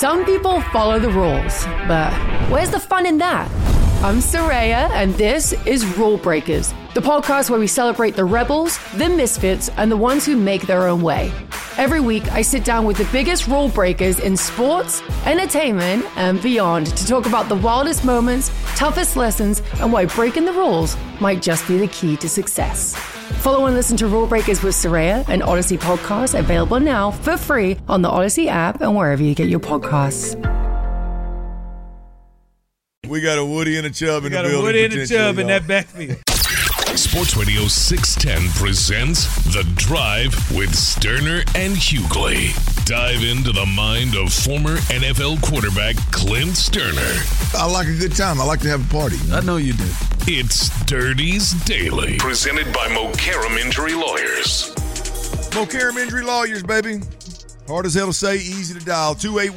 Some people follow the rules, but where's the fun in that? I'm Soraya, and this is Rule Breakers, the podcast where we celebrate the rebels, the misfits, and the ones who make their own way. Every week, I sit down with the biggest rule breakers in sports, entertainment, and beyond to talk about the wildest moments, toughest lessons, and why breaking the rules might just be the key to success. Follow and listen to Rule Breakers with Soraya, an Odyssey podcast available now for free on the Odyssey app and wherever you get your podcasts. We got a Woody and a Chubb in the building. We got a Woody and a Chubb in that backfield. Sports Radio 610 presents The Drive with Sterner and Hughley. Dive into the mind of former NFL quarterback Clint Sterner. I like a good time. I like to have a party. I know you do. It's Dirties Daily, presented by Mokaram Injury Lawyers. Mokaram Injury Lawyers, baby. Hard as hell to say, easy to dial.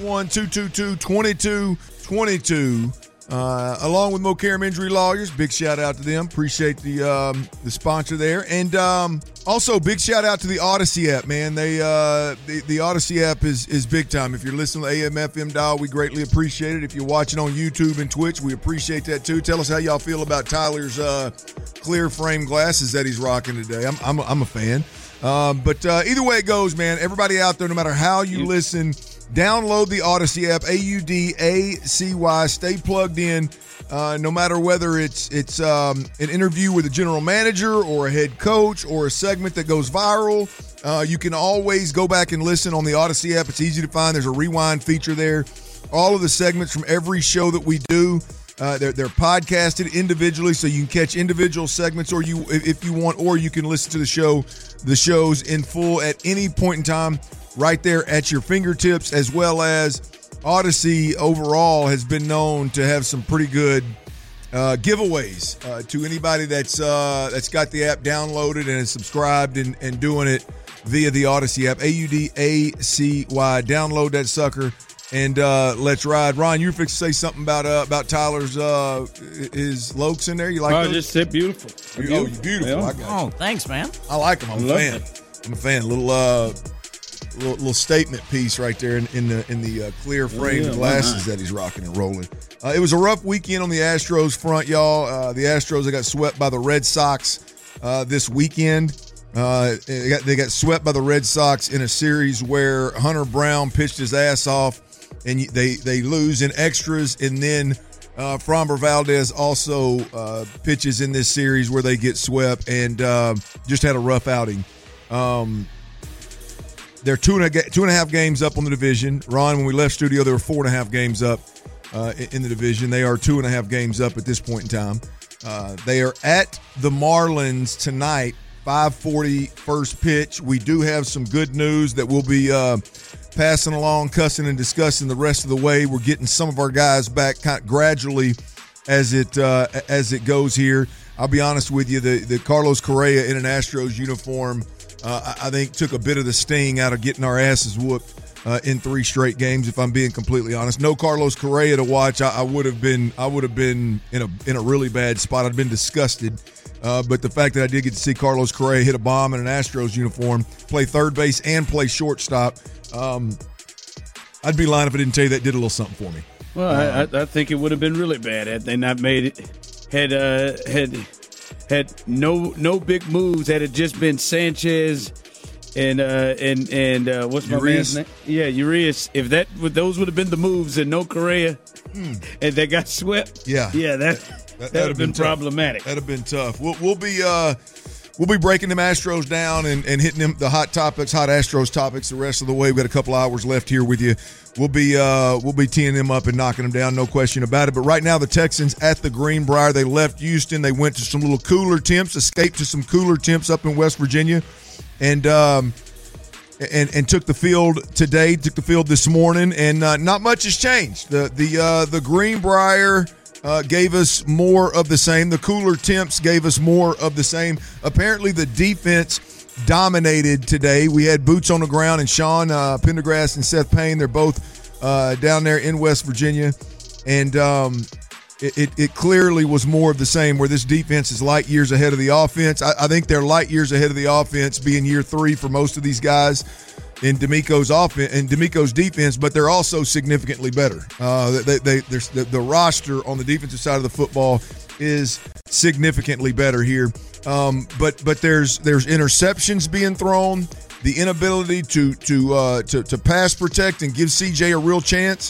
281-222-2222. Along with Mokaram Injury Lawyers, big shout out to them. Appreciate the sponsor there, and also big shout out to the Odyssey app, man. They the Odyssey app is big time. If you're listening to AM/FM dial, we greatly appreciate it. If you're watching on YouTube and Twitch, we appreciate that too. Tell us how y'all feel about Tyler's clear frame glasses that he's rocking today. I'm a fan. But either way it goes, man. Everybody out there, no matter how you listen. Download the Odyssey app, AUDACY. Stay plugged in, no matter whether it's an interview with a general manager or a head coach or a segment that goes viral. You can always go back and listen on the Odyssey app. It's easy to find. There's a rewind feature there. All of the segments from every show that we do, they're podcasted individually, so you can catch individual segments, or if you want, or you can listen to the shows in full at any point in time. Right there at your fingertips, as well as Odyssey overall has been known to have some pretty good giveaways to anybody that's got the app downloaded and is subscribed and doing it via the Odyssey app. AUDACY. Download that sucker and let's ride. Ron, you were fixing to say something about Tyler's his Lokes in there. You like those? Just sit beautiful. You're beautiful. Yeah. I got you. Thanks, man. I like them. I'm a fan. I'm a fan. Little statement piece right there in the clear frame glasses that he's rocking and rolling. It was a rough weekend on the Astros front, y'all. The Astros, they got swept by the Red Sox this weekend. They got swept by the Red Sox in a series where Hunter Brown pitched his ass off, and they lose in extras, and then Framber Valdez also pitches in this series where they get swept and just had a rough outing. They're two and a half games up on the division. Ron, when we left studio, they were 4.5 games up in the division. They are 2.5 games up at this point in time. They are at the Marlins tonight, 5:40 first pitch. We do have some good news that we'll be passing along, cussing, and discussing the rest of the way. We're getting some of our guys back kind of gradually as it goes here. I'll be honest with you, the Carlos Correa in an Astros uniform, I think took a bit of the sting out of getting our asses whooped in 3 straight games. If I'm being completely honest, no Carlos Correa to watch. I would have been in a really bad spot. I'd been disgusted. But the fact that I did get to see Carlos Correa hit a bomb in an Astros uniform, play third base and play shortstop, I'd be lying if I didn't tell you that did a little something for me. Well, I think it would have been really bad had they not made it. Had no big moves. Had it just been Sanchez and what's my man's name? Yeah, Urias. If those would have been the moves and no Correa, and they got swept. Yeah, that would have been problematic. That'd have been tough. We'll be breaking them Astros down and hitting them the hot Astros topics the rest of the way. We've got a couple hours left here with you. We'll be teeing them up and knocking them down, no question about it. But right now, the Texans at the Greenbrier. They left Houston. They went to some little cooler temps, escaped to some cooler temps up in West Virginia, and took the field today. Took the field this morning, and not much has changed. The Greenbrier gave us more of the same. The cooler temps gave us more of the same. Apparently, the defense dominated today. We had boots on the ground, and Sean Pendergrass and Seth Payne, they're both down there in West Virginia, and it clearly was more of the same, where this defense is light years ahead of the offense. I think they're light years ahead of the offense, being year 3 for most of these guys. in DeMeco's offense and DeMeco's defense, but they're also significantly better. The roster on the defensive side of the football is significantly better here. But there's interceptions being thrown, the inability to pass protect and give CJ a real chance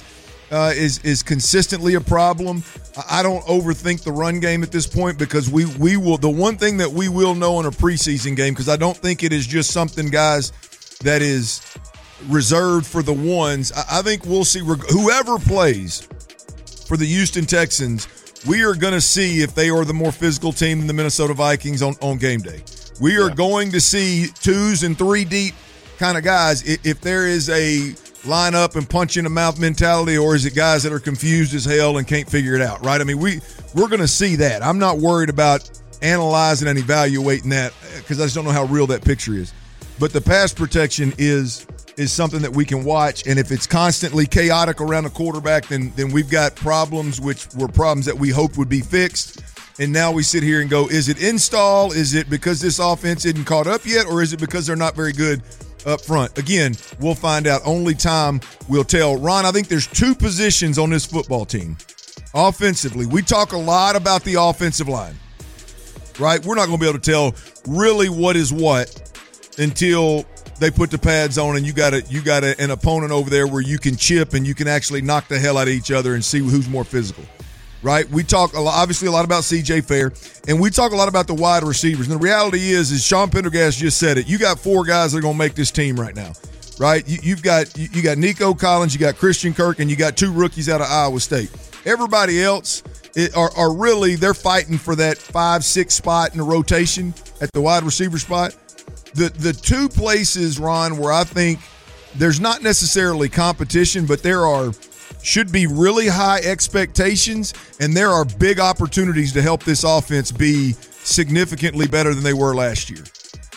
is consistently a problem. I don't overthink the run game at this point because we will. The one thing that we will know in a preseason game, because I don't think it is just something, guys, that is reserved for the ones. I think we'll see whoever plays for the Houston Texans. We are going to see if they are the more physical team than the Minnesota Vikings on game day. We are going to see 2s and 3 deep kind of guys. If there is a line up and punch in the mouth mentality, or is it guys that are confused as hell and can't figure it out, right? I mean, we're going to see that. I'm not worried about analyzing and evaluating that because I just don't know how real that picture is. But the pass protection is something that we can watch, and if it's constantly chaotic around the quarterback, then we've got problems, which were problems that we hoped would be fixed. And now we sit here and go, is it install? Is it because this offense isn't caught up yet, or is it because they're not very good up front? Again, we'll find out. Only time will tell. Ron, I think there's 2 positions on this football team. Offensively, we talk a lot about the offensive line, right? We're not going to be able to tell really what is what until they put the pads on and you got an opponent over there where you can chip and you can actually knock the hell out of each other and see who's more physical, right? We talk obviously a lot about C.J. Fair, and we talk a lot about the wide receivers. And the reality is Sean Pendergast just said it. You got 4 guys that are going to make this team right now, right? You got Nico Collins, you got Christian Kirk, and you got 2 rookies out of Iowa State. Everybody else are really, they're fighting for that 5-6 spot in the rotation at the wide receiver spot. The 2 places, Ron, where I think there's not necessarily competition, but should be really high expectations, and there are big opportunities to help this offense be significantly better than they were last year.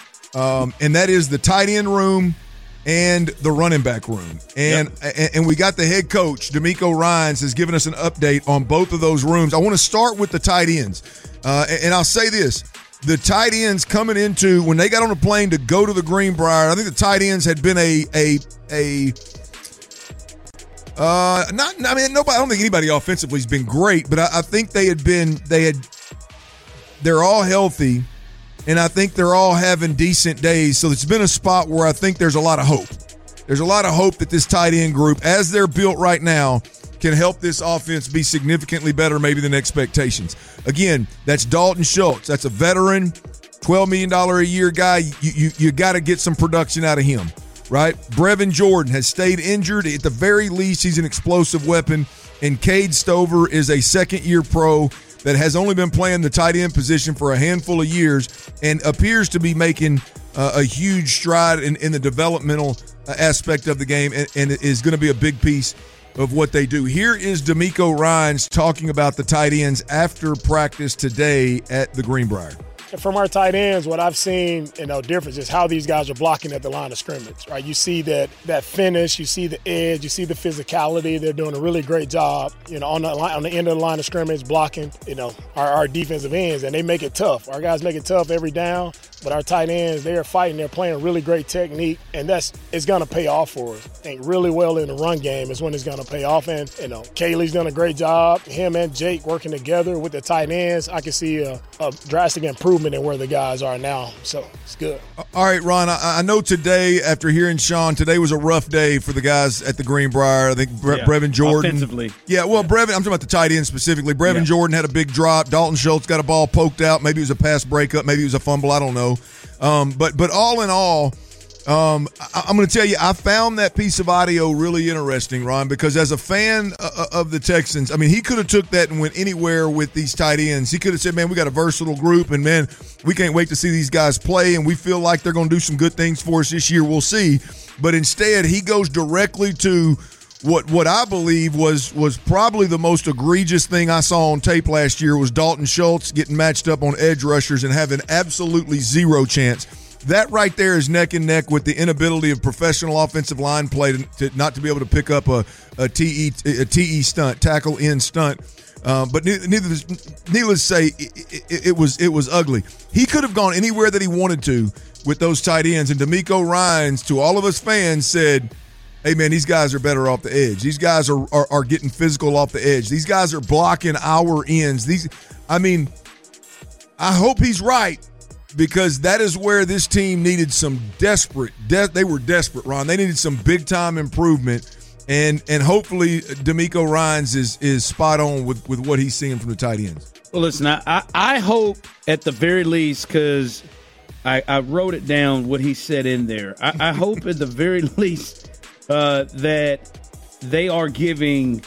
And that is the tight end room and the running back room. And we got the head coach, DeMeco Ryans, has given us an update on both of those rooms. I want to start with the tight ends. And I'll say this. The tight ends coming into, when they got on a plane to go to the Greenbrier, I think the tight ends had been I don't think anybody offensively has been great, but I think they're all healthy, and I think they're all having decent days. So it's been a spot where I think there's a lot of hope. There's a lot of hope that this tight end group, as they're built right now, can help this offense be significantly better maybe than expectations. Again, that's Dalton Schultz. That's a veteran, $12 million a year guy. You got to get some production out of him, right? Brevin Jordan has stayed injured. At the very least, he's an explosive weapon. And Cade Stover is a second-year pro that has only been playing the tight end position for a handful of years and appears to be making a huge stride in the developmental aspect of the game and is going to be a big piece of what they do. Here is DeMeco Ryans talking about the tight ends after practice today at the Greenbrier. From our tight ends, what I've seen, difference is how these guys are blocking at the line of scrimmage, right? You see that finish, you see the edge, you see the physicality. They're doing a really great job, on the end of the line of scrimmage, blocking, our defensive ends, and they make it tough. Our guys make it tough every down, but our tight ends, they are fighting. They're playing a really great technique, and it's going to pay off for us. I think really well in the run game is when it's going to pay off, and, Kaylee's done a great job. Him and Jake working together with the tight ends. I can see a drastic improvement in where the guys are now, so it's good. All right, Ron, I know today, after hearing Sean, today was a rough day for the guys at the Greenbrier. I think Brevin Jordan. Offensively. Yeah, well, Brevin, I'm talking about the tight end specifically. Brevin Jordan had a big drop. Dalton Schultz got a ball poked out. Maybe it was a pass breakup. Maybe it was a fumble. I don't know. But all in all, I'm going to tell you, I found that piece of audio really interesting, Ron, because as a fan of the Texans, I mean, he could have took that and went anywhere with these tight ends. He could have said, man, we got a versatile group, and, man, we can't wait to see these guys play, and we feel like they're going to do some good things for us this year. We'll see. But instead, he goes directly to what I believe was probably the most egregious thing I saw on tape last year was Dalton Schultz getting matched up on edge rushers and having absolutely zero chance. That right there is neck and neck with the inability of professional offensive line play to not to be able to pick up a TE stunt, tackle in stunt. But needless to say, it was ugly. He could have gone anywhere that he wanted to with those tight ends, and DeMeco Ryans, to all of us fans, said, hey, man, these guys are better off the edge. These guys are getting physical off the edge. These guys are blocking our ends. I hope he's right, because that is where this team needed some they were desperate, Ron. They needed some big-time improvement, and hopefully DeMeco Ryans is spot on with what he's seeing from the tight ends. Well, listen, I hope at the very least, because I wrote it down what he said in there. I hope at the very least that they are giving,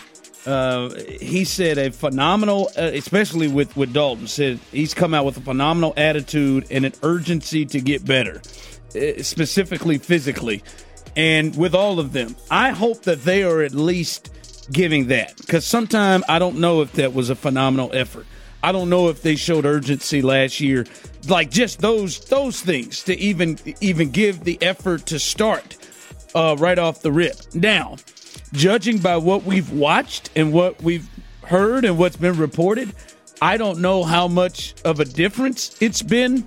he said, a phenomenal, especially with Dalton, said he's come out with a phenomenal attitude and an urgency to get better, specifically physically. And with all of them, I hope that they are at least giving that, because sometimes I don't know if that was a phenomenal effort. I don't know if they showed urgency last year, like just those things to even give the effort to start right off the rip. Now, judging by what we've watched and what we've heard and what's been reported, I don't know how much of a difference it's been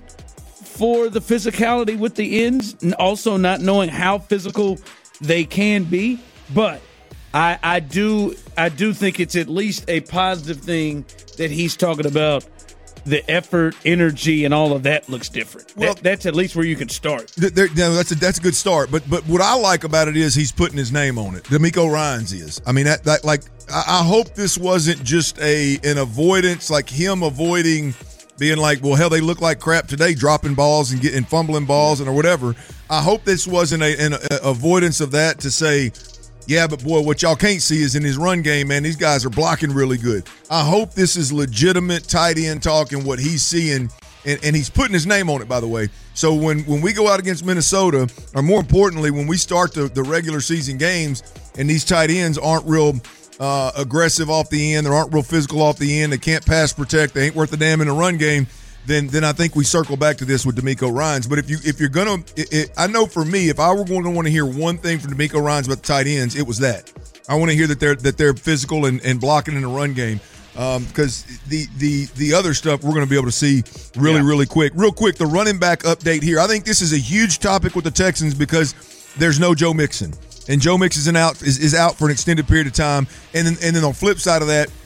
for the physicality with the ends, and also not knowing how physical they can be. But I do think it's at least a positive thing that he's talking about. The effort, energy, and all of that looks different. Well, that's at least where you can start. That's a good start. But what I like about it is he's putting his name on it. DeMeco Ryans is. I mean, I hope this wasn't just an avoidance, like him avoiding being like, well, hell, they look like crap today, dropping balls and fumbling balls or whatever. I hope this wasn't an avoidance of that to say, yeah, but boy, what y'all can't see is in his run game, man, these guys are blocking really good. I hope this is legitimate tight end talk and what he's seeing, and he's putting his name on it, by the way. So when we go out against Minnesota, or more importantly, when we start the regular season games and these tight ends aren't real aggressive off the end, they aren't real physical off the end, they can't pass protect, they ain't worth a damn in the run game, then I think we circle back to this with DeMeco Ryans. But if you're going to – I know for me, if I were going to want to hear one thing from DeMeco Ryans about the tight ends, it was that. I want to hear that they're physical and blocking in the run game, because the other stuff we're going to be able to see really quick. Real quick, the running back update here. I think this is a huge topic with the Texans because there's no Joe Mixon. And Joe Mixon is out for an extended period of time. And then on the flip side of that,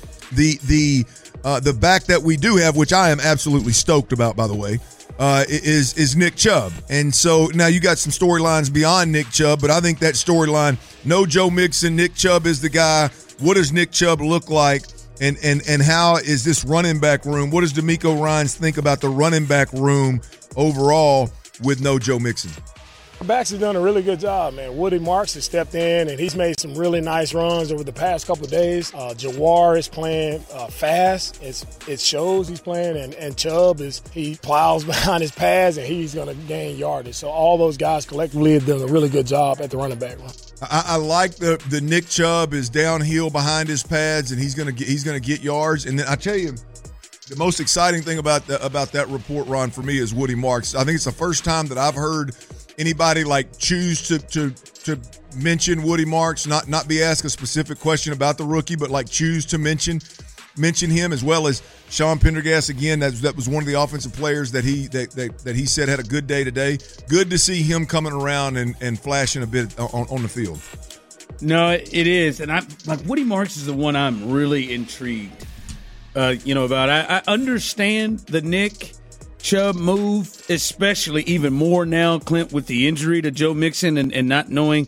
the back that we do have, which I am absolutely stoked about, by the way, is Nick Chubb. And so now you got some storylines beyond Nick Chubb, but I think that storyline, no Joe Mixon, Nick Chubb is the guy. What does Nick Chubb look like? And how is this running back room? What does DeMeco Ryans think about the running back room overall with no Joe Mixon? Our backs have done a really good job, man. Woody Marks has stepped in, and he's made some really nice runs over the past couple of days. Jawar is playing fast. It shows he's playing, and Chubb he plows behind his pads, and he's going to gain yardage. So all those guys collectively have done a really good job at the running back run. I like the Nick Chubb is downhill behind his pads, and he's going to get yards. And then I tell you, the most exciting thing about that report, Ron, for me is Woody Marks. I think it's the first time that I've heard anybody like choose to mention Woody Marks, not be asked a specific question about the rookie, but like choose to mention him, as well as Sean Pendergast. Again, that was one of the offensive players that he said had a good day today. Good to see him coming around and flashing a bit on the field. No, it is, and Woody Marks is the one I'm really intrigued. About. I understand the Nick Chubb move, especially even more now, Clint, with the injury to Joe Mixon and not knowing,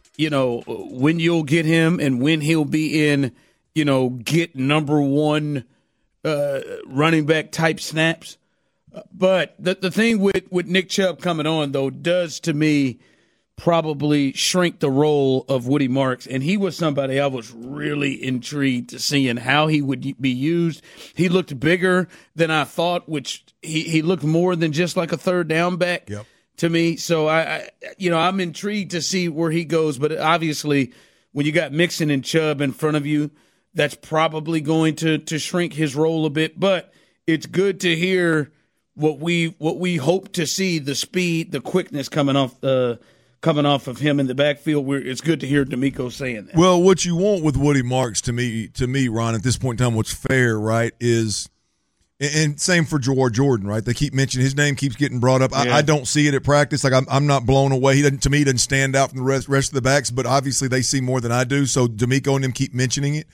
when you'll get him and when he'll be in, get number one running back type snaps. But the thing with Nick Chubb coming on, though, does to me probably shrink the role of Woody Marks. And he was somebody I was really intrigued to seeing how he would be used. He looked bigger than I thought, which he looked more than just like a third down back to me. So I'm intrigued to see where he goes. But obviously, when you got Mixon and Chubb in front of you, that's probably going to shrink his role a bit. But it's good to hear what we hope to see, the speed, the quickness coming off coming off of him in the backfield. It's good to hear DeMeco saying that. Well, what you want with Woody Marks to me, Ron, at this point in time, what's fair, right, is – and same for Jawar Jordan, right? They keep mentioning his name keeps getting brought up. I don't see it at practice. Like I'm not blown away. He doesn't stand out from the rest of the backs, but obviously they see more than I do. So DeMeco and them keep mentioning it.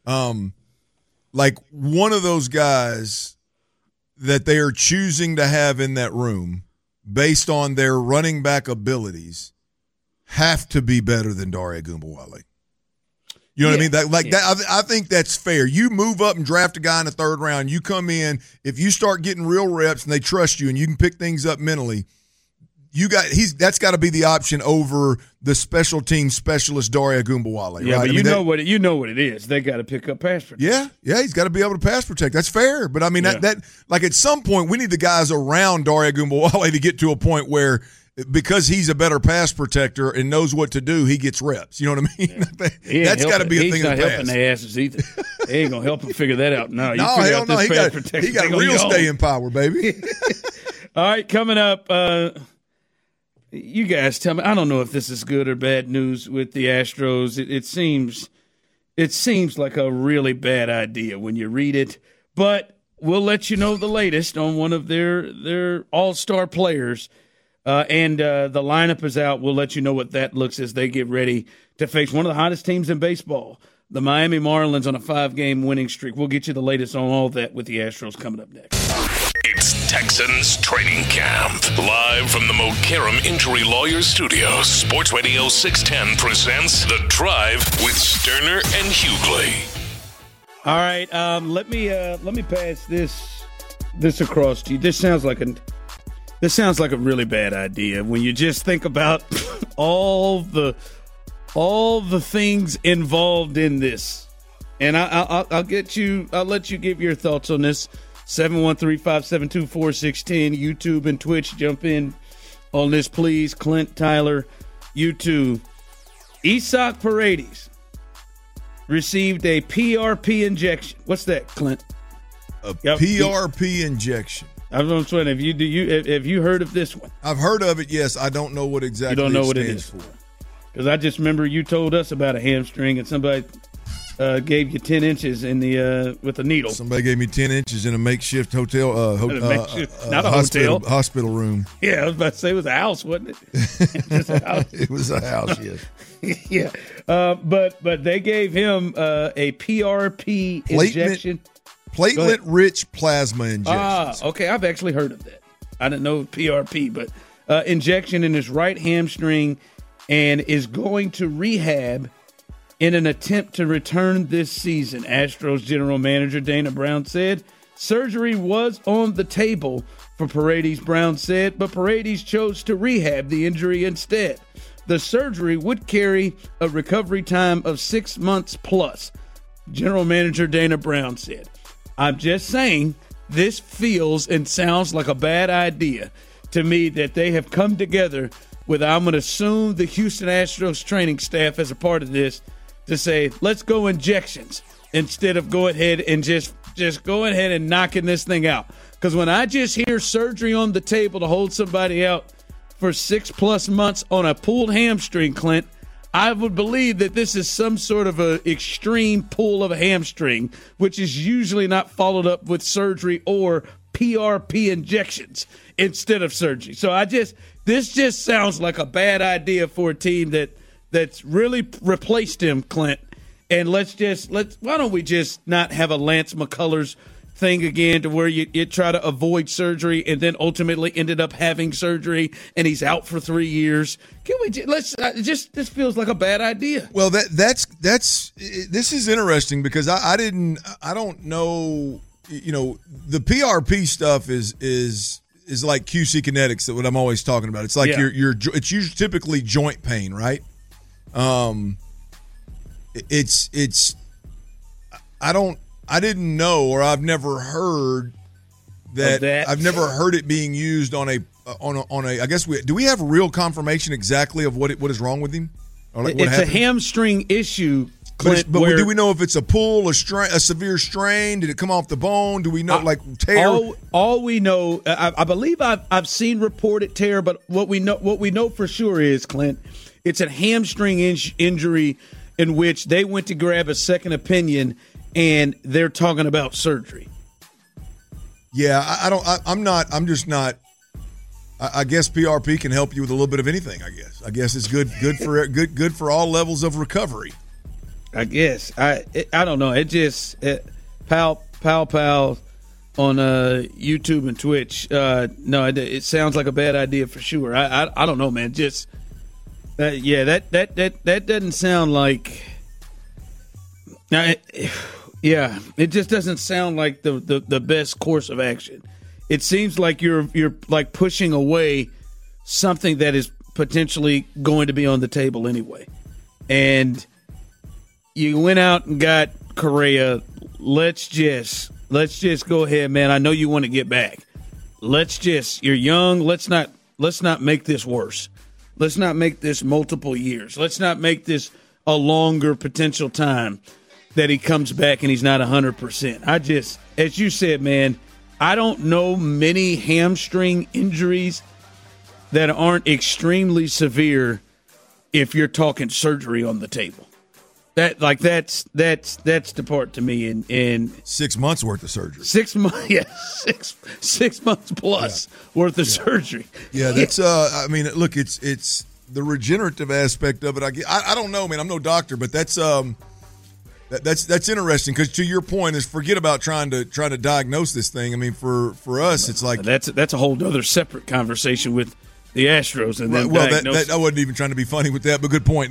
Like one of those guys that they are choosing to have in that room based on their running back abilities have to be better than Dare Ogunbowale. You know what I mean? That, I think that's fair. You move up and draft a guy in the third round. You come in. If you start getting real reps and they trust you and you can pick things up mentally, that's got to be the option over the special team specialist Dare Ogunbowale. Yeah, right? but you know what it is. They got to pick up pass protection. Yeah, he's got to be able to pass protect. That's fair. But I mean that like at some point we need the guys around Dare Ogunbowale to get to a point where, because he's a better pass protector and knows what to do, he gets reps. You know what I mean? Yeah. That's got to be a thing of the past. He's not helping their asses either. They ain't going to help him figure that out. No, hell no. He got real staying power, baby. All right, coming up, you guys tell me. I don't know if this is good or bad news with the Astros. It seems like a really bad idea when you read it, but we'll let you know the latest on one of their all-star players. And the lineup is out. We'll let you know what that looks as they get ready to face one of the hottest teams in baseball, the Miami Marlins, on a 5-game winning streak. We'll get you the latest on all that with the Astros coming up next. It's Texans Training Camp. Live from the McCarran Injury Lawyers Studios, Sports Radio 610 presents The Drive with Sterner and Hughley. All right, let me pass this across to you. This sounds like a really bad idea when you just think about all the things involved in this. And I'll let you give your thoughts on this. 713-572-4610, YouTube and Twitch. Jump in on this, please. Clint, Tyler, you too. Isaac Paredes received a PRP injection. What's that, Clint? PRP injection. I was wondering, have you heard of this one? I've heard of it, yes. I don't know what exactly you don't know it what stands it is for. Because I just remember you told us about a hamstring and somebody gave you 10 inches in the with a needle. Somebody gave me 10 inches in a makeshift hotel, not a hospital room. Yeah, I was about to say it was a house, wasn't it? Just a house. It was a house, yes. Yeah, but they gave him a PRP injection. Platelet-rich plasma injections. Okay. I've actually heard of that. I didn't know PRP, but injection in his right hamstring, and is going to rehab in an attempt to return this season. Astros general manager Dana Brown said surgery was on the table for Paredes, Brown said, but Paredes chose to rehab the injury instead. The surgery would carry a recovery time of 6 months plus, general manager Dana Brown said. I'm just saying this feels and sounds like a bad idea to me that they have come together with, I'm going to assume, the Houston Astros training staff as a part of this, to say, let's go injections instead of go ahead and just go ahead and knocking this thing out. Because when I just hear surgery on the table to hold somebody out for 6+ months on a pulled hamstring, Clint, I would believe that this is some sort of an extreme pull of a hamstring, which is usually not followed up with surgery or PRP injections instead of surgery. So this just sounds like a bad idea for a team that's really replaced him, Clint. And why don't we just not have a Lance McCullers thing again, to where you try to avoid surgery and then ultimately ended up having surgery and he's out for 3 years. Can we this feels like a bad idea. Well, this is interesting because I don't know, the PRP stuff is like QC Kinetics, that what I'm always talking about. It's like it's usually typically joint pain, right? I didn't know, or I've never heard that. I've never heard it being used on a. I guess do we have real confirmation exactly of what is wrong with him? Or it's a hamstring issue Clint, but do we know if it's a pull, a severe strain? Did it come off the bone? Do we know, tear? All we know, I believe I've seen reported tear, but what we know for sure is, Clint, it's a hamstring injury in which they went to grab a second opinion, and they're talking about surgery. Yeah, I'm just not. I guess PRP can help you with a little bit of anything. I guess it's good for all levels of recovery. I guess I don't know. It just pow on YouTube and Twitch. No, it sounds like a bad idea for sure. I don't know, man. Just that doesn't sound like. It just doesn't sound like the best course of action. It seems like you're like pushing away something that is potentially going to be on the table anyway, and you went out and got Correa. Let's just go ahead, man. I know you want to get back. You're young. Let's not make this worse. Let's not make this multiple years. Let's not make this a longer potential time that he comes back and he's not 100%. As you said, man, I don't know many hamstring injuries that aren't extremely severe if you're talking surgery on the table. That's the part to me. In 6 months worth of surgery. 6 months, yeah, 6 months plus worth of surgery. Yeah, that's. I mean, look, it's the regenerative aspect of it. I don't know, man. I'm no doctor, but that's interesting because to your point is forget about trying to diagnose this thing. I mean, for us, it's like that's a whole other separate conversation with the Astros and then. Well, that I wasn't even trying to be funny with that, but good point.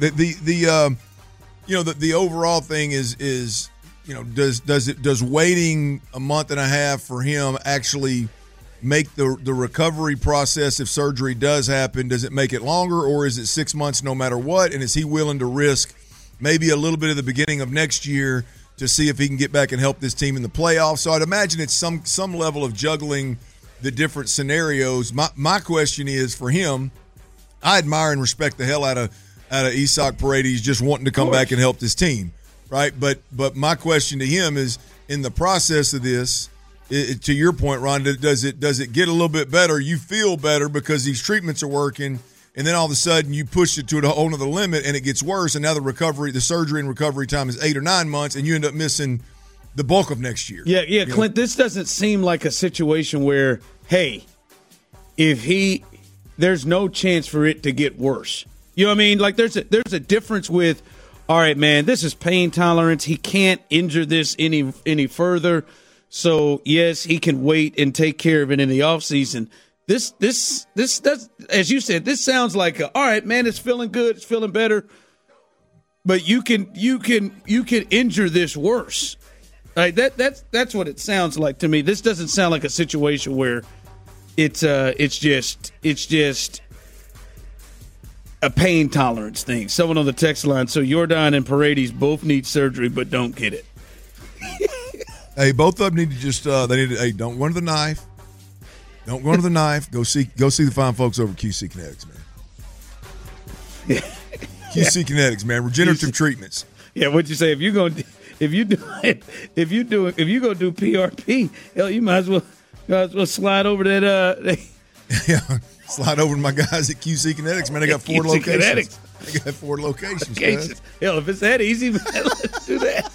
The overall thing is does waiting a month and a half for him actually make the recovery process, if surgery does happen, does it make it longer, or is it 6 months no matter what? And is he willing to risk maybe a little bit of the beginning of next year to see if he can get back and help this team in the playoffs? So I'd imagine it's some level of juggling the different scenarios. My question is for him, I admire and respect the hell out of Isaac Paredes just wanting to come back and help this team, right? But my question to him is, in the process of this, to your point, Ron, does it get a little bit better? You feel better because these treatments are working, and then all of a sudden you push it to a whole nother limit, and it gets worse. And now the surgery and recovery time is 8 or 9 months, and you end up missing the bulk of next year. Yeah, Clint. This doesn't seem like a situation where, hey, there's no chance for it to get worse. You know what I mean? Like there's a difference with, all right, man, this is pain tolerance. He can't injure this any further. So yes, he can wait and take care of it in the offseason. This does, as you said, this sounds like all right, man, it's feeling good, it's feeling better. But you can injure this worse. Like that's what it sounds like to me. This doesn't sound like a situation where it's just a pain tolerance thing. Someone on the text line, so Yordan and Paredes both need surgery but don't get it. Hey, both of them need to just don't go under the knife. Don't go under the knife. Go see the fine folks over at QC Kinetics, man. QC Kinetics, man. Regenerative treatments. Yeah, what'd you say? If you go do PRP, hell, you might as well slide over that yeah. Slide over to my guys at QC Kinetics, man. They got 4 locations. They got 4 locations, man. Hell, if it's that easy, man, let's do that.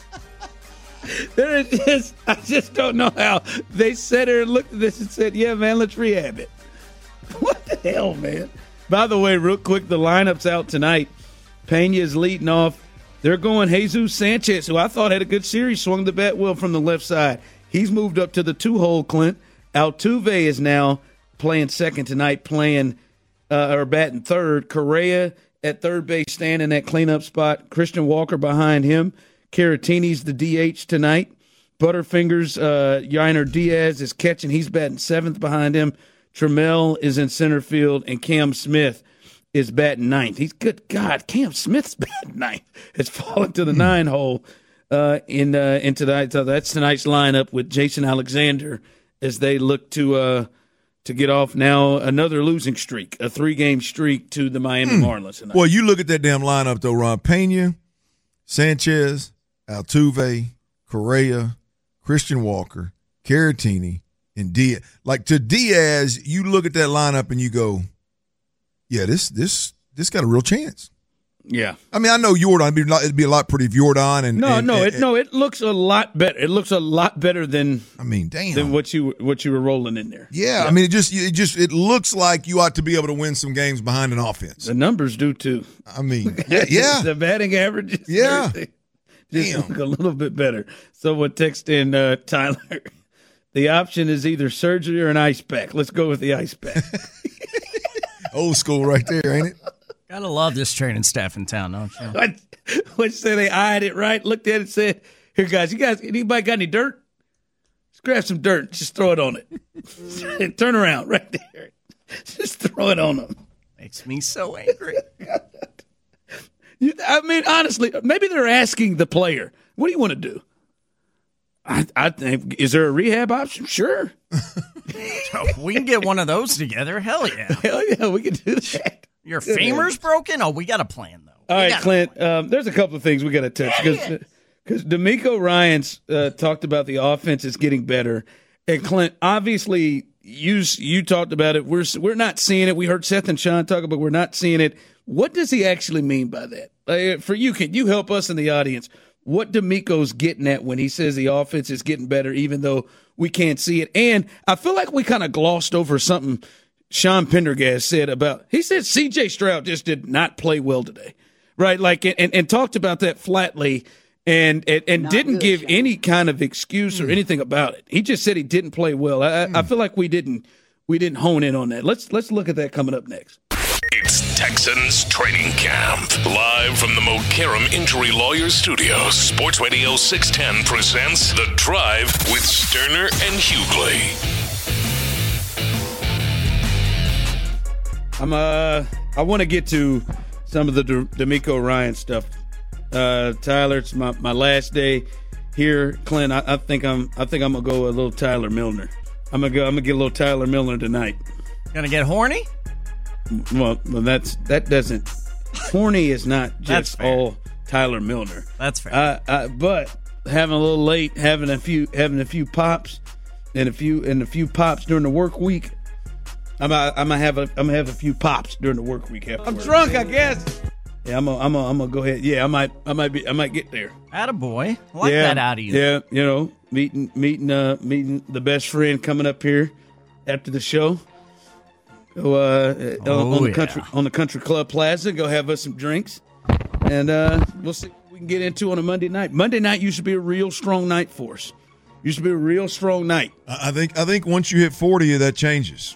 I just don't know how they sat there and looked at this and said, yeah, man, let's rehab it. What the hell, man? By the way, real quick, the lineup's out tonight. Pena's leading off. They're going Jesus Sanchez, who I thought had a good series, swung the bat well from the left side. He's moved up to the 2-hole, Clint. Altuve is now playing second tonight, batting third. Correa at third base, standing in that cleanup spot. Christian Walker behind him. Caratini's the DH tonight. Butterfingers, Yainer Diaz is catching. He's batting seventh behind him. Trammell is in center field, and Cam Smith is batting ninth. He's good. God, Cam Smith's batting ninth. Has fallen to the 9-hole into that. So that's tonight's lineup with Jason Alexander as they look to get off now another losing streak, a 3-game streak to the Miami Marlins tonight. Well, you look at that damn lineup though, Ron. Pena, Sanchez, Altuve, Correa, Christian Walker, Caratini, and Diaz. Like, to Diaz, you look at that lineup and you go, yeah, this got a real chance. Yeah. I mean, I know Jordan. It'd be a lot pretty if Jordan and it looks a lot better. It looks a lot better than than what you were rolling in there. Yeah. I mean, it looks like you ought to be able to win some games behind an offense. The numbers do too. I mean, yeah. The batting averages. Yeah. Just look a little bit better. Someone text in Tyler. The option is either surgery or an ice pack. Let's go with the ice pack. Old school right there, ain't it? Gotta love this training staff in town, don't you? What said they eyed it right, looked at it, and said, "Here, guys, anybody got any dirt? Just grab some dirt, just throw it on it. Turn around right there, just throw it on them." Makes me so angry. I mean, honestly, maybe they're asking the player, "What do you want to do?" I think, is there a rehab option? Sure. We can get one of those together. Hell yeah. Hell yeah, we can do that. Your femur's broken? Oh, we got a plan, though. All right, Clint, there's a couple of things we got to touch. Because D'Amico Ryans talked about the offense is getting better. And, Clint, obviously, you talked about it. We're not seeing it. We heard Seth and Sean talk about we're not seeing it. What does he actually mean by that? For you, can you help us in the audience? What D'Amico's getting at when he says the offense is getting better, even though we can't see it? And I feel like we kind of glossed over something Sean Pendergast said he said C.J. Stroud just did not play well today, right? Like, and talked about that flatly and didn't give any kind of excuse or anything about it. He just said he didn't play well. I feel like we didn't hone in on that. Let's look at that coming up next. It's Texans Training Camp. Live from the Mokaram Injury Lawyers Studios, Sports Radio 610 presents The Drive with Sterner and Hughley. I want to get to some of the D'Amico Ryan stuff. Tyler, it's my last day here. Clint, I think I'm gonna go a little Tyler Milner. I'm gonna get a little Tyler Milner tonight. Gonna get horny? Well, that doesn't. Horny is not just all Tyler Milner. That's fair. But having a little late, having a few pops, and a few pops during the work week. I'm gonna have a few pops during the work week. I'm drunk, I guess. Yeah, I'm gonna go ahead. Yeah, I might get there. Attaboy. I like that out of you. Yeah, meeting the best friend coming up here after the show. Go on the Country Club Plaza. Go have us some drinks, and we'll see what we can get into on a Monday night. Monday night used to be a real strong night for us. Used to be a real strong night. I think once you hit 40, that changes.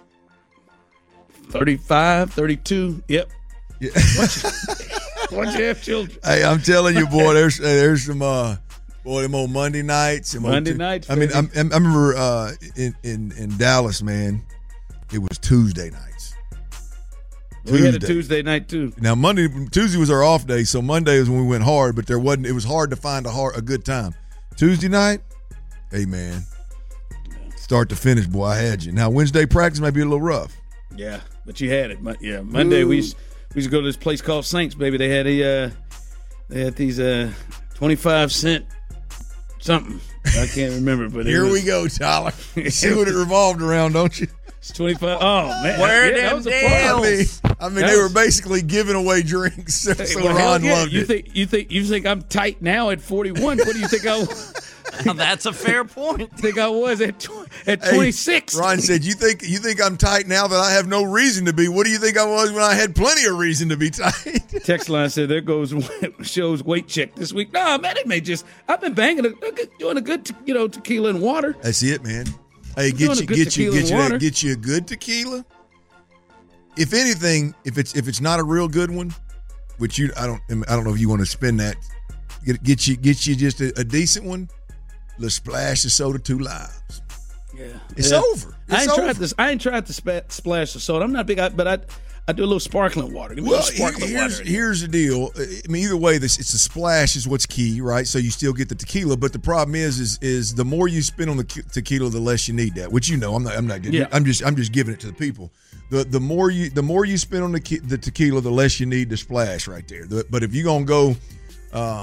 35, 32, yep. Yeah. Once you have children. Hey, I'm telling you, boy, there's some them old Monday nights. Monday nights. I mean, I remember in Dallas, man, it was Tuesday nights. We had a Tuesday night too. Now Tuesday was our off day, so Monday was when we went hard, but it was hard to find a good time. Tuesday night, hey man, start to finish, boy, I had you. Now Wednesday practice might be a little rough. Yeah, but you had it. Yeah, Monday we used to go to this place called Saints, baby. They had these 25-cent something. I can't remember, but here we go, Tyler. See what it revolved around, don't you? It's 25. Oh man, that was a I mean, they were basically giving away drinks. So Ron loved it. You think I'm tight now at 41? What do you think I was? Now that's a fair point. Think I was at 26. Ron said, "You think I'm tight now that I have no reason to be? What do you think I was when I had plenty of reason to be tight?" Text line said, "There goes shows weight check this week." No, man, it may just. I've been banging doing a good tequila and water. That's it, man. Hey, get you a good tequila. If anything, if it's not a real good one, which I don't know if you want to spend that. Get you just a decent one. Let's splash of soda, 2 lives. Yeah, it's over. I ain't tried to splash of soda. I'm not big, but I do a little sparkling water. Give me here's the deal. I mean, either way, it's a splash is what's key, right? So you still get the tequila, but the problem is the more you spend on the tequila, the less you need that. Which I'm not getting. Yeah. I'm just giving it to the people. The more you spend on the tequila, the less you need the splash right there. But if you're gonna go,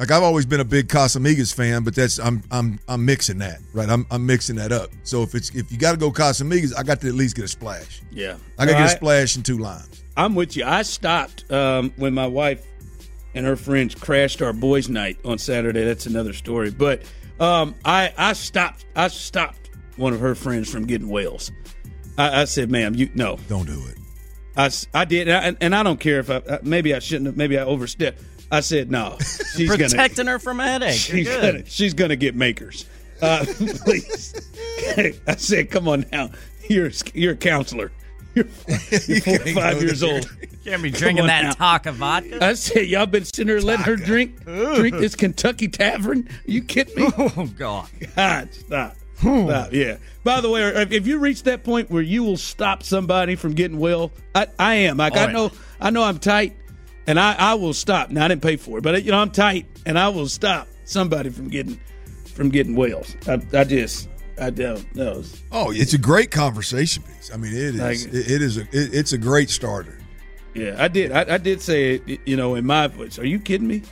Like I've always been a big Casamigos fan, but I'm mixing that, right? I'm mixing that up. So if you got to go Casamigos, I got to at least get a splash. Yeah, I got to get a splash and 2 limes. I'm with you. I stopped when my wife and her friends crashed our boys' night on Saturday. That's another story. But I stopped one of her friends from getting whales. I said, "Ma'am, no, don't do it." I did, and I don't care if maybe I shouldn't have. Maybe I overstepped. I said, no. She's protecting her from a headache. She's gonna get makers. Please. I said, come on now. You're a counselor. You're 45 years old. You can't be drinking that Taka vodka. I said, y'all been sitting there letting her drink this Kentucky Tavern? Are you kidding me? Oh, God. God, stop. Stop. Yeah. By the way, if you reach that point where you will stop somebody from getting well, I am. I know I'm tight. And I will stop. Now I didn't pay for it, but I'm tight, and I will stop somebody from getting whales. I don't know. Oh, it's a great conversation piece. I mean, it's a great starter. Yeah, I did say it, in my voice. Are you kidding me?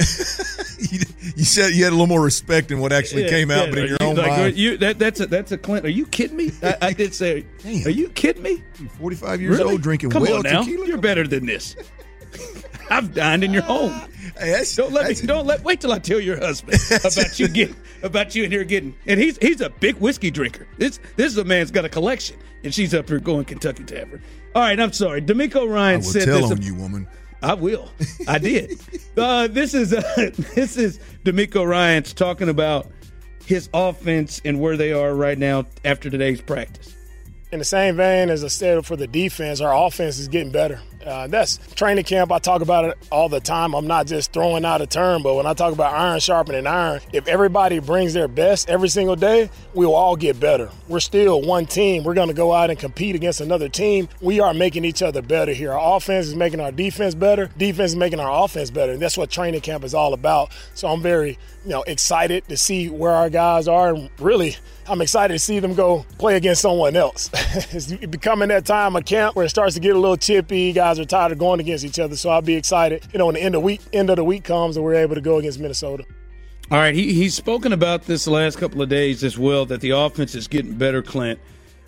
You said you had a little more respect in what actually came out, but in your own mind. That's a Clint. Are you kidding me? I did say, damn. Are you kidding me? You're 45 years old drinking Come well on now. tequila? You're better than this. I've dined in your home. Hey, wait till I tell your husband about you in here getting. And he's a big whiskey drinker. This is a man's got a collection, and she's up here going Kentucky Tavern. All right, I'm sorry. D'Amico Ryan said this. I will tell on you, woman. I will. I did. This is D'Amico Ryan's talking about his offense and where they are right now after today's practice. In the same vein as I said for the defense, our offense is getting better. That's training camp. I talk about it all the time. I'm not just throwing out a term, but when I talk about iron sharpening iron, if everybody brings their best every single day, we will all get better. We're still one team. We're going to go out and compete against another team. We are making each other better here. Our offense is making our defense better. Defense is making our offense better. And that's what training camp is all about. So I'm very, excited to see where our guys are, and really, I'm excited to see them go play against someone else. It's becoming that time of camp where it starts to get a little chippy. Guys are tired of going against each other. So I'll be excited, when the end of the week comes and we're able to go against Minnesota. All right, he's spoken about this the last couple of days as well, that the offense is getting better, Clint.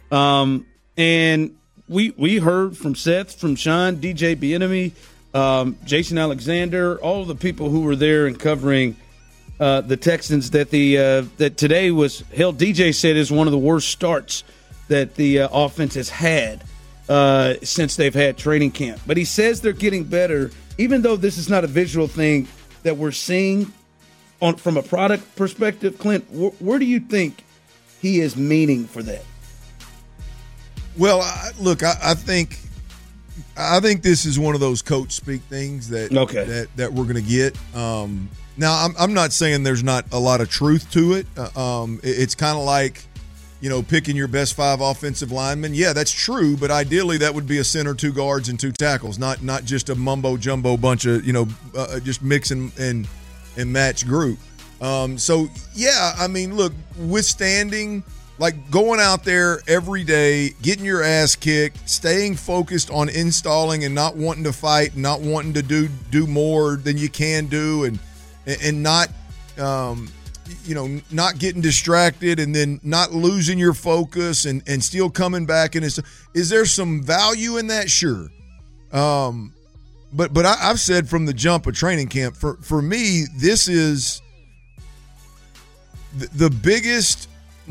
And we heard from Seth, from Sean, DJ Bieniemy, Jason Alexander, all of the people who were there and covering the Texans that that today was held. DJ said is one of the worst starts that the offense has had since they've had training camp. But he says they're getting better, even though this is not a visual thing that we're seeing from a product perspective. Clint, where do you think he is meaning for that? Well, I think this is one of those coach speak things that we're going to get. Now, I'm not saying there's not a lot of truth to it. It's kind of like, picking your best 5 offensive linemen. Yeah, that's true, but ideally that would be a center, 2 guards, and 2 tackles, not just a mumbo-jumbo bunch of, just mix and match group. So, yeah, I mean, look, withstanding, like going out there every day, getting your ass kicked, staying focused on installing and not wanting to fight, not wanting to do more than you can do, and not, not getting distracted, and then not losing your focus and still coming back. And is there some value in that? Sure. But I've said from the jump of training camp, for me, this is the biggest,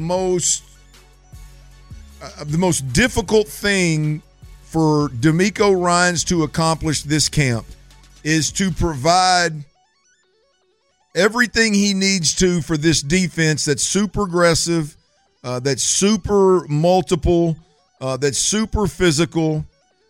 the most difficult thing for D'Amico Ryans to accomplish this camp is to provide everything he needs to for this defense that's super aggressive, that's super multiple, that's super physical.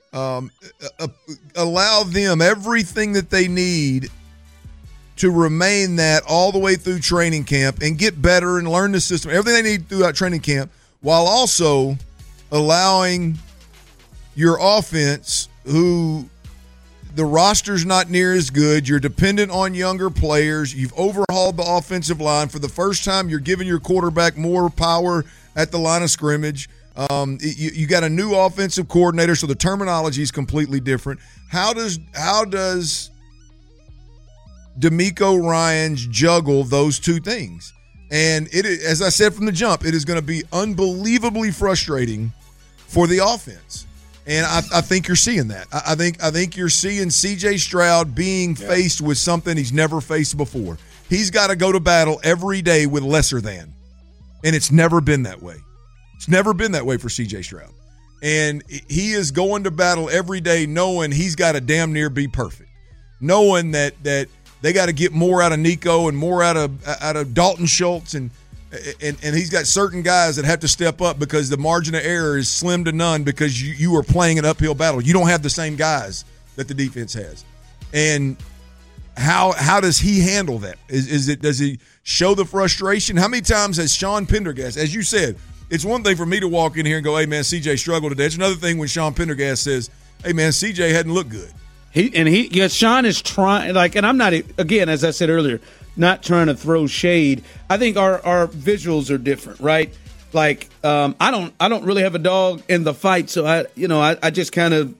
Allow them everything that they need to remain that all the way through training camp and get better and learn the system, everything they need throughout training camp, while also allowing your offense, who the roster's not near as good. You're dependent on younger players. You've overhauled the offensive line. For the first time, you're giving your quarterback more power at the line of scrimmage. You got a new offensive coordinator, so the terminology is completely different. How does DeMeco Ryans juggle those two things? And it, as I said from the jump, it is going to be unbelievably frustrating for the offense. And I think you're seeing that. I think you're seeing C.J. Stroud being faced with something he's never faced before. He's got to go to battle every day with lesser than. And it's never been that way. It's never been that way for C.J. Stroud. And he is going to battle every day knowing he's got to damn near be perfect. Knowing that they got to get more out of Nico and more out of Dalton Schultz and he's got certain guys that have to step up because the margin of error is slim to none because you are playing an uphill battle. You don't have the same guys that the defense has. And how does he handle that? Does he show the frustration? How many times has Sean Pendergast, as you said, it's one thing for me to walk in here and go, hey, man, CJ struggled today. It's another thing when Sean Pendergast says, hey, man, CJ hadn't looked good. Sean is trying, and I'm not, again, as I said earlier, not trying to throw shade. I think our visuals are different, right? I don't really have a dog in the fight, so I just kind of,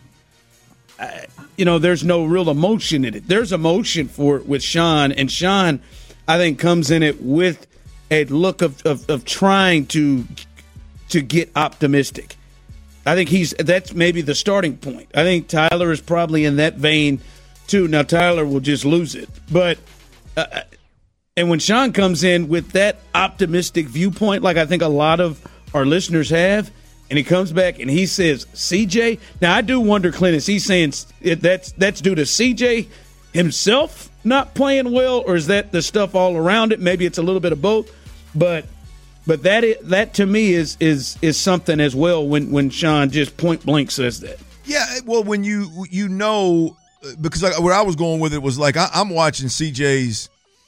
there's no real emotion in it. There's emotion with Sean, and Sean, I think, comes in it with a look of trying to get optimistic. I think that's maybe the starting point. I think Tyler is probably in that vein too. Now Tyler will just lose it, but and when Sean comes in with that optimistic viewpoint, like I think a lot of our listeners have, and he comes back and he says, CJ. Now I do wonder, Clint, is he saying that's due to CJ himself not playing well, or is that the stuff all around it? Maybe it's a little bit of both, but that to me is something as well when Sean just point blank says that. Yeah, well, when you know, because where I was going with it was I'm watching CJ's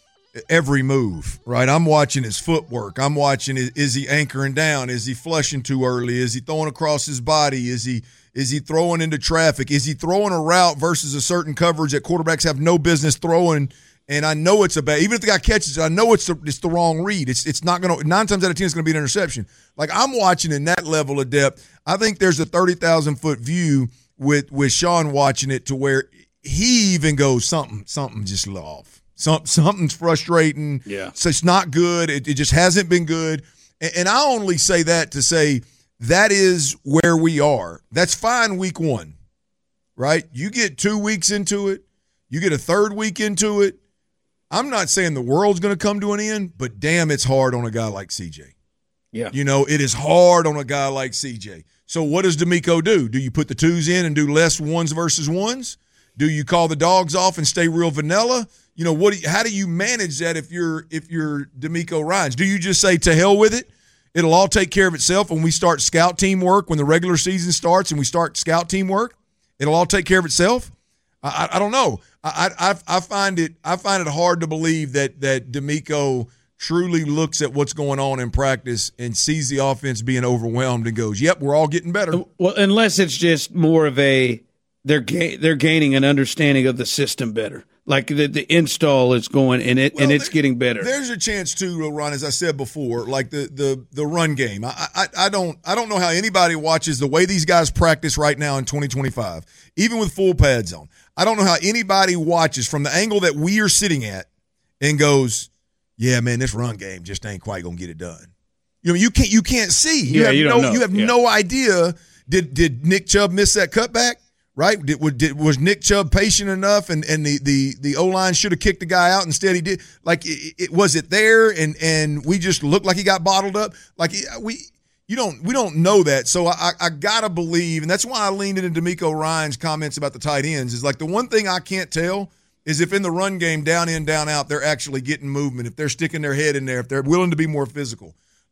every move, right? I'm watching his footwork. I'm watching is he anchoring down? Is he flushing too early? Is he throwing across his body? Is he throwing into traffic? Is he throwing a route versus a certain coverage that quarterbacks have no business throwing? And I know it's even if the guy catches it, I know it's the wrong read. It's not going to, 9 times out of 10, it's going to be an interception. I'm watching in that level of depth. I think there's a 30,000-foot view with Sean watching it to where he even goes, something just off. Something's frustrating. Yeah. So it's not good. It just hasn't been good. And I only say that to say that is where we are. That's fine week 1, right? You get 2 weeks into it. You get a 3rd week into it. I'm not saying the world's going to come to an end, but damn, it's hard on a guy like CJ. Yeah. It is hard on a guy like CJ. So what does DeMeco do? Do you put the 2s in and do less 1s versus 1s? Do you call the dogs off and stay real vanilla? How do you manage that if you're DeMeco Ryans? Do you just say to hell with it? It'll all take care of itself when we start scout team work, when the regular season starts and we start scout team work? It'll all take care of itself? I don't know. I find it hard to believe that DeMeco truly looks at what's going on in practice and sees the offense being overwhelmed and goes, "Yep, we're all getting better." Well, unless it's just more of they're gaining an understanding of the system better. Like the install is going and it's getting better. There's a chance too, Ron, as I said before, like the run game. I don't know how anybody watches the way these guys practice right now in 2025, even with full pads on. I don't know how anybody watches from the angle that we are sitting at and goes, yeah, man, this run game just ain't quite gonna get it done. You can't see. You have no idea. Did Nick Chubb miss that cutback? Right? Was Nick Chubb patient enough and the O-line should have kicked the guy out? Instead he did. Was it there and we just looked like he got bottled up? We don't know that. So I gotta believe, and that's why I leaned into DeMeco Ryans' comments about the tight ends, is the one thing I can't tell is if in the run game, down in, down out, they're actually getting movement, if they're sticking their head in there, if they're willing to be more physical.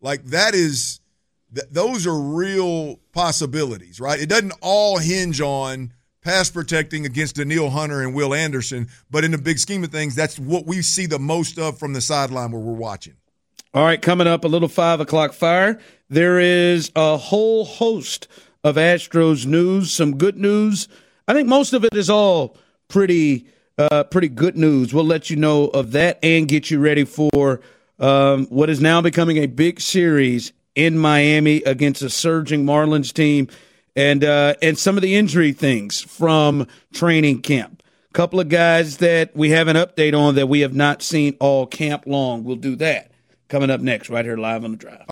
Those are real possibilities, right? It doesn't all hinge on pass protecting against Danielle Hunter and Will Anderson, but in the big scheme of things, that's what we see the most of from the sideline where we're watching. All right, coming up, a little 5 o'clock fire. There is a whole host of Astros news, some good news. I think most of it is all pretty good news. We'll let you know of that and get you ready for what is now becoming a big series in Miami against a surging Marlins team, and some of the injury things from training camp. couple of guys that we have an update on that we have not seen all camp long. We'll do that coming up next right here live on The Drive.